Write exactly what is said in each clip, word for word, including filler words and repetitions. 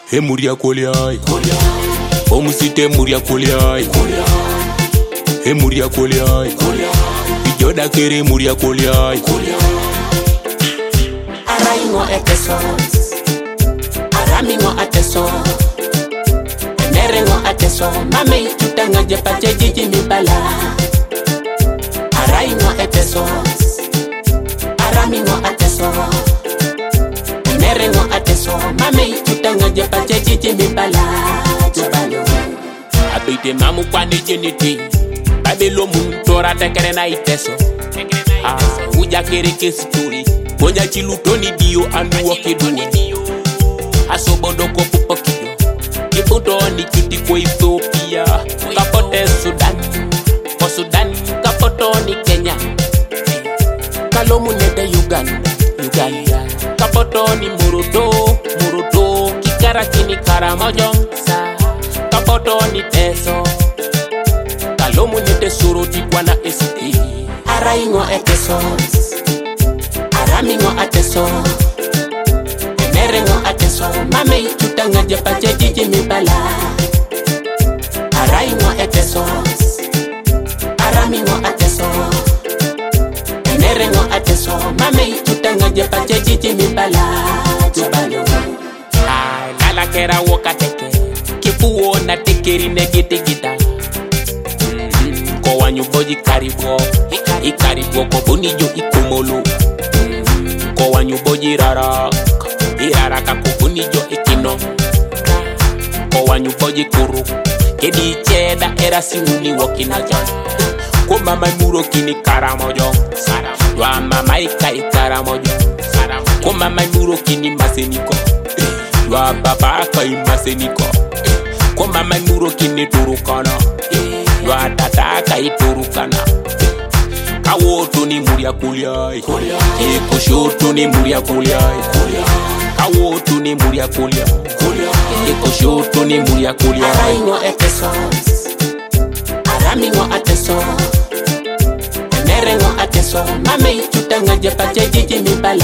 He muria koliai, omusite muria koliai, he muria koliai, ijoda kere muria koliai. Araingo etesos, aramingo ateso, nerengo ateso, mame itutanga jepache jiji mibala. Araingo etesos, aramingo ateso, nerengo ateso, mame itutanga jepache jiji mibala. Jabalo abite mamu kwani jeniti, babelo muntora tekere na iteso. Ah, uja kere kesituri, moja chilutoni dio andu wakiduni. Asobodo ko pupokiyo, kibuto ni chuti kwa Ethiopia. Kapote Sudan, kwa Sudan, kapoto ni Kenya. Kalomu nede Uganda, Uganda. Kapoto ni Muruto, Muruto. Kikaraki ni Karamojong, sa. Kapoto ni Teso. Kalomu nede Suroti kwa na S T. Araingo etesos, aramingo ateso, nerengo ateso, mame itutanga jepache jiji mibala. Araingo etesos, aramingo ateso, nerengo ateso, mame itutanga jepache jiji mibala. Jabalo Ay, lala kera woka teke, kipuo na tekeri negete gita. Ko wanyu boji karibo, ikaribo ko bonijo ikumolo. Ko wanyu boji rara, iraraka ko bonijo ikino. Ko wanyu boji kuru, kedi cheda era siuni wakinaja. Ko mama muro kini karamojo, wa mama ikai karamojo. Ko mama muro kini maseniko, wa baba kai maseniko. Ko mama muro kini turukana, wa tata kai turukana. Kawoto ni muria kuliai, eko shoto ni muria kuliai. Kawoto ni muria kuliai, eko shoto ni muria kuliai. araingo etesos, aramingo ateso, nerengo ateso, mame itutanga jepache jiji mibala.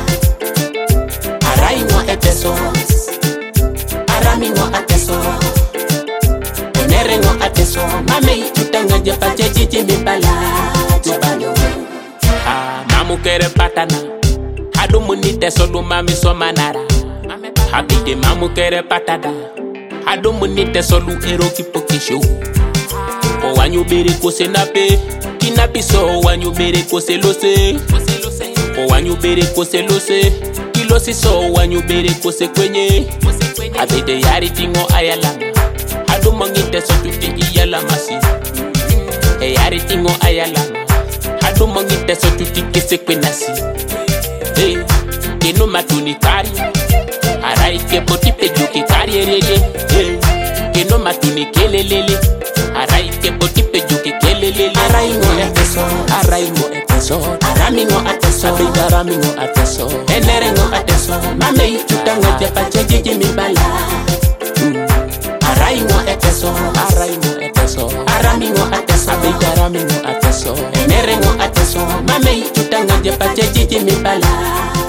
Araingo etesos, aramingo ateso, nerengo ateso, mame itutanga jepache jiji mibala. Jabalo Ah, mamu kere patana, hadu munite solu mami somanara. Habide mamu kere patada, hadu munite solu eroki pokisho. Ko wanyu bere kose nape, kinapi so wanyu bere kose lose. Ko wanyu bere kose lose, kilosi so wanyu bere kose kwenye. Habide yari tingo ayalama, hadu mangite so tuti iyala masi. E yari tingo ayalama, hadu mangite so tuti kese kwenasi. Hey, keno matuni kari, arai ke poti pejo ke kari erele. Hey, keno matuni kelelele, arai ke poti pejo ke kelelele. araingo etesos, Araingo eteso, aramingo ateso, abida ramingo ateso. nerengo ateso, mame itutanga jepache jiji mibala. Araingo etesos, Araingo eteso, aramingo ateso, abida ramingo ateso. nerengo ateso, mame itutanga jepache jiji mibala.